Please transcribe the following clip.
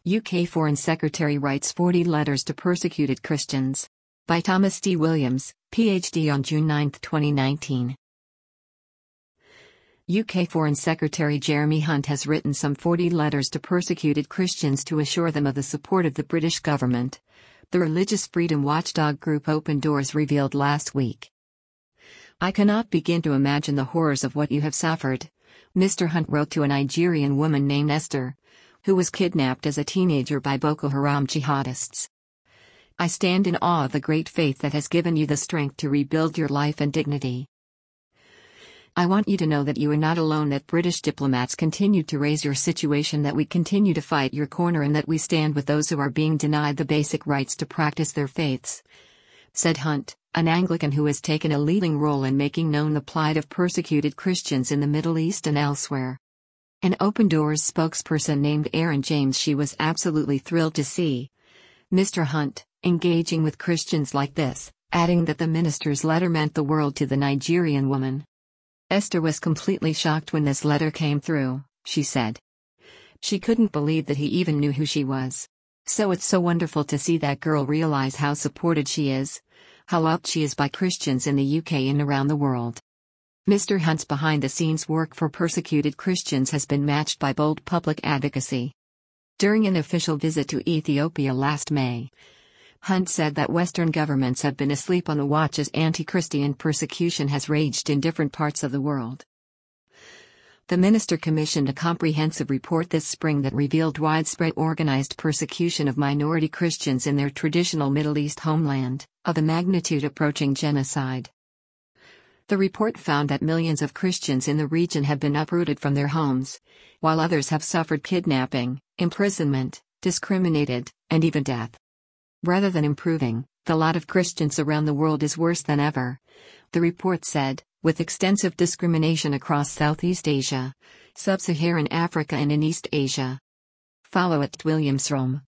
UK Foreign Secretary writes 40 letters to persecuted Christians. By Thomas D. Williams, Ph.D. on June 9, 2019. UK Foreign Secretary Jeremy Hunt has written some 40 letters to persecuted Christians to assure them of the support of the British government, the religious freedom watchdog group Open Doors revealed last week. "I cannot begin to imagine the horrors of what you have suffered," Mr. Hunt wrote to a Nigerian woman named Esther, who was kidnapped as a teenager by Boko Haram jihadists. "I stand in awe of the great faith that has given you the strength to rebuild your life and dignity. I want you to know that you are not alone, that British diplomats continue to raise your situation, that we continue to fight your corner, and that we stand with those who are being denied the basic rights to practice their faiths," said Hunt, an Anglican who has taken a leading role in making known the plight of persecuted Christians in the Middle East and elsewhere. An Open Doors spokesperson named Aaron James she was absolutely thrilled to see Mr. Hunt engaging with Christians like this, adding that the minister's letter meant the world to the Nigerian woman. "Esther was completely shocked when this letter came through," she said. "She couldn't believe that he even knew who she was. So it's so wonderful to see that girl realize how supported she is, how loved she is by Christians in the UK and around the world." Mr. Hunt's behind-the-scenes work for persecuted Christians has been matched by bold public advocacy. During an official visit to Ethiopia last May, Hunt said that Western governments have been asleep on the watch as anti-Christian persecution has raged in different parts of the world. The minister commissioned a comprehensive report this spring that revealed widespread organized persecution of minority Christians in their traditional Middle East homeland, of a magnitude approaching genocide. The report found that millions of Christians in the region have been uprooted from their homes, while others have suffered kidnapping, imprisonment, discriminated, and even death. Rather than improving, the lot of Christians around the world is worse than ever, the report said, with extensive discrimination across Southeast Asia, Sub-Saharan Africa and in East Asia. Follow @WilliamsRome.